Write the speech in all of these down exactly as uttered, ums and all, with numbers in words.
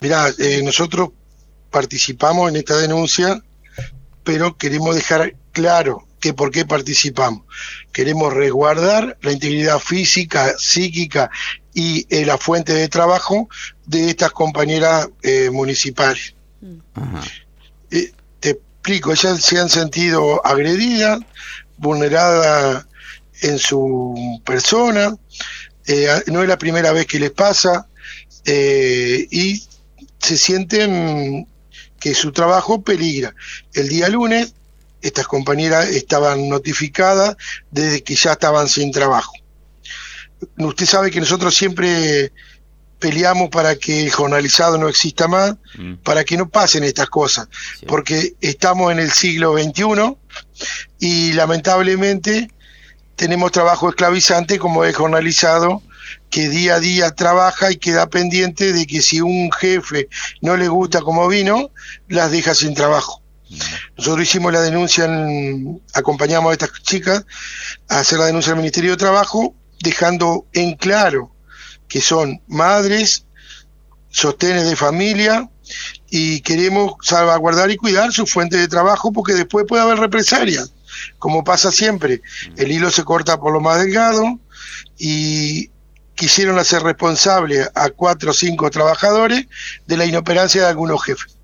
Mirá, eh, nosotros participamos en esta denuncia, pero queremos dejar claro que por qué participamos. Queremos resguardar la integridad física, psíquica y eh, la fuente de trabajo de estas compañeras eh, municipales. Ajá. Eh, te explico, ellas se han sentido agredidas, vulneradas en su persona, eh, no es la primera vez que les pasa, eh, y se sienten que su trabajo peligra. El día lunes, estas compañeras estaban notificadas desde que ya estaban sin trabajo. Usted sabe que nosotros siempre peleamos para que el jornalizado no exista más, mm. para que no pasen estas cosas, sí. Porque estamos en el siglo veintiuno y lamentablemente tenemos trabajo esclavizante como el jornalizado, que día a día trabaja y queda pendiente de que si un jefe no le gusta como vino, las deja sin trabajo. Nosotros hicimos la denuncia, en, acompañamos a estas chicas a hacer la denuncia al Ministerio de Trabajo, dejando en claro que son madres, sostenes de familia, y queremos salvaguardar y cuidar su fuente de trabajo, porque después puede haber represalias, como pasa siempre. El hilo se corta por lo más delgado, y quisieron hacer responsable a cuatro o cinco trabajadores de la inoperancia de algunos jefes.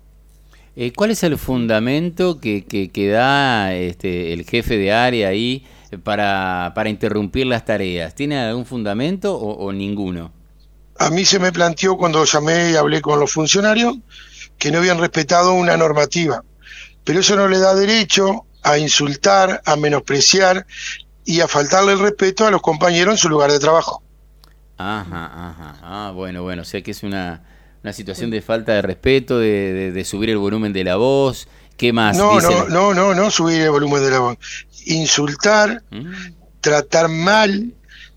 Eh, ¿Cuál es el fundamento que, que, que da este, el jefe de área ahí para, para interrumpir las tareas? ¿Tiene algún fundamento o, o ninguno? A mí se me planteó cuando llamé y hablé con los funcionarios que no habían respetado una normativa, pero eso no le da derecho a insultar, a menospreciar y a faltarle el respeto a los compañeros en su lugar de trabajo. Ajá, ajá, ah, bueno, bueno, o sea que es una, una situación de falta de respeto, de, de, de subir el volumen de la voz. ¿Qué más? No, dicen? no, no, no, no subir el volumen de la voz. Insultar, ¿Mm? tratar mal,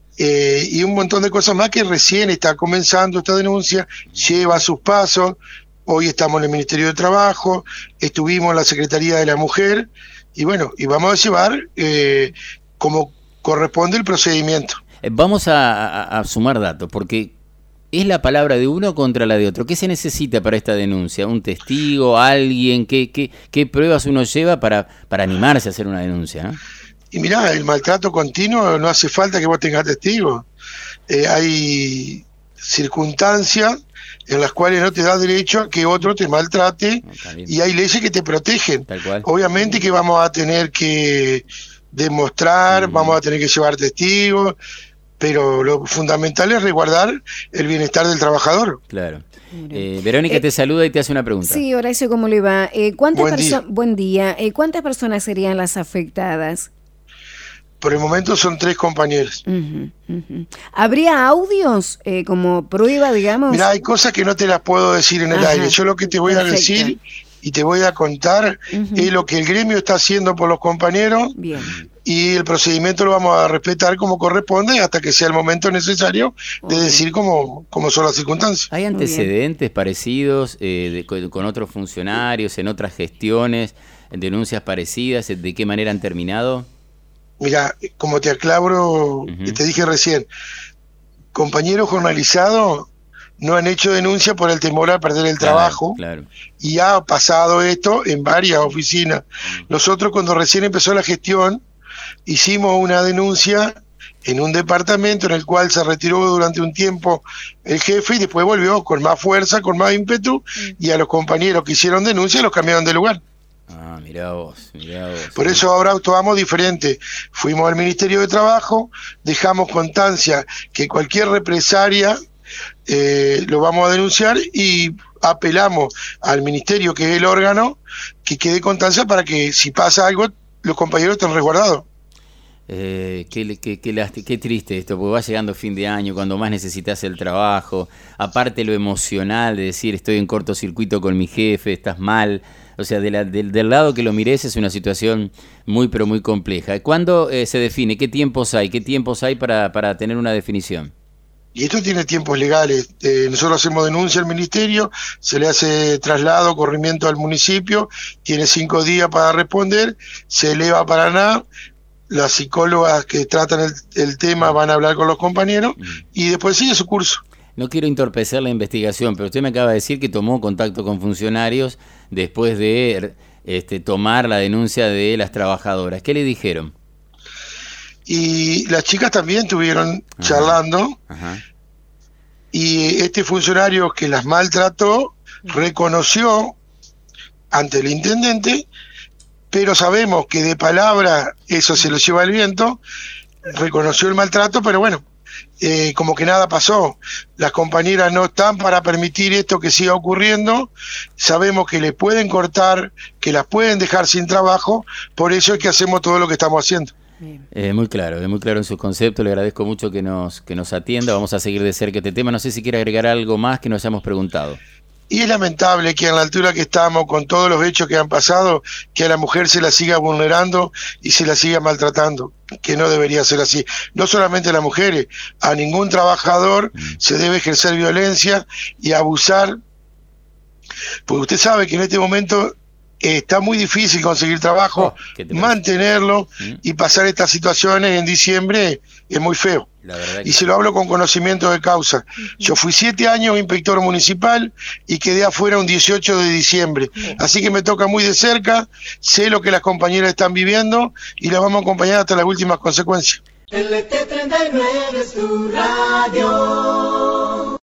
eh, y un montón de cosas más que recién está comenzando esta denuncia, lleva sus pasos. Hoy estamos en el Ministerio de Trabajo, estuvimos en la Secretaría de la Mujer, y bueno, y vamos a llevar eh, como corresponde el procedimiento. Vamos a, a, a sumar datos, porque es la palabra de uno contra la de otro. ¿Qué se necesita para esta denuncia? ¿Un testigo? ¿Alguien? ¿Qué, qué, qué pruebas uno lleva para, para animarse a hacer una denuncia, ¿no? Y mirá, el maltrato continuo no hace falta que vos tengas testigos. Eh, hay circunstancias en las cuales no te da derecho a que otro te maltrate, no, y hay leyes que te protegen. Tal cual. Obviamente que vamos a tener que demostrar, mm. vamos a tener que llevar testigos, pero lo fundamental es resguardar el bienestar del trabajador. Claro. Eh, Verónica eh, te saluda y te hace una pregunta. Sí, Horacio, ¿cómo le va? Eh, ¿cuántas Buen día. Buen día. Eh, ¿Cuántas personas serían las afectadas? Por el momento son tres compañeros. Uh-huh, uh-huh. ¿Habría audios eh, como prueba, digamos? Mira, hay cosas que no te las puedo decir en el Ajá. aire. Yo lo que te voy Perfecto. a decir y te voy a contar uh-huh. es lo que el gremio está haciendo por los compañeros. Bien. Y el procedimiento lo vamos a respetar como corresponde hasta que sea el momento necesario de okay. decir cómo, cómo son las circunstancias. ¿Hay antecedentes parecidos eh, de, con, con otros funcionarios, en otras gestiones, en denuncias parecidas? ¿De qué manera han terminado? Mira, como te aclaro, uh-huh. te dije recién, compañeros jornalizados no han hecho denuncia por el temor a perder el claro, trabajo, claro. y ha pasado esto en varias oficinas. Uh-huh. Nosotros cuando recién empezó la gestión, hicimos una denuncia en un departamento en el cual se retiró durante un tiempo el jefe y después volvió con más fuerza, con más ímpetu, uh-huh. y a los compañeros que hicieron denuncia los cambiaron de lugar. Ah, mirá vos, mirá vos. Por eso ahora actuamos diferente. Fuimos al Ministerio de Trabajo, dejamos constancia que cualquier represalia eh, lo vamos a denunciar y apelamos al Ministerio, que es el órgano, que quede constancia para que si pasa algo, los compañeros estén resguardados. Eh, qué, qué, qué, qué triste esto, porque va llegando fin de año, cuando más necesitas el trabajo, aparte lo emocional de decir estoy en cortocircuito con mi jefe, estás mal. O sea, de la, del, del lado que lo mires es una situación muy, pero muy compleja. ¿Cuándo eh, se define? ¿Qué tiempos hay? ¿Qué tiempos hay para, para tener una definición? Y esto tiene tiempos legales. Eh, nosotros hacemos denuncia al ministerio, se le hace traslado, corrimiento al municipio, tiene cinco días para responder, se eleva a Paraná, las psicólogas que tratan el, el tema van a hablar con los compañeros y después sigue su curso. No quiero entorpecer la investigación, pero usted me acaba de decir que tomó contacto con funcionarios después de este, tomar la denuncia de las trabajadoras. ¿Qué le dijeron? Y las chicas también estuvieron ajá, charlando, ajá. Y este funcionario que las maltrató reconoció ante el intendente, pero sabemos que de palabra eso se lo lleva el viento, reconoció el maltrato, pero bueno, eh, como que nada pasó. Las compañeras no están para permitir esto que siga ocurriendo, sabemos que le pueden cortar, que las pueden dejar sin trabajo, por eso es que hacemos todo lo que estamos haciendo. Eh, muy claro, es muy claro en sus conceptos, le agradezco mucho que nos, que nos atienda, vamos a seguir de cerca este tema, no sé si quiere agregar algo más que nos hayamos preguntado. Y es lamentable que a la altura que estamos, con todos los hechos que han pasado, que a la mujer se la siga vulnerando y se la siga maltratando, que no debería ser así. No solamente a las mujeres, a ningún trabajador mm. se debe ejercer violencia y abusar, porque usted sabe que en este momento eh, está muy difícil conseguir trabajo, oh, mantenerlo ¿Mm? y pasar estas situaciones en diciembre es muy feo. Y se lo hablo con conocimiento de causa. Uh-huh. Yo fui siete años inspector municipal y quedé afuera un dieciocho de diciembre. Uh-huh. Así que me toca muy de cerca, sé lo que las compañeras están viviendo y las vamos a acompañar hasta las últimas consecuencias. L T treinta y nueve es tu radio.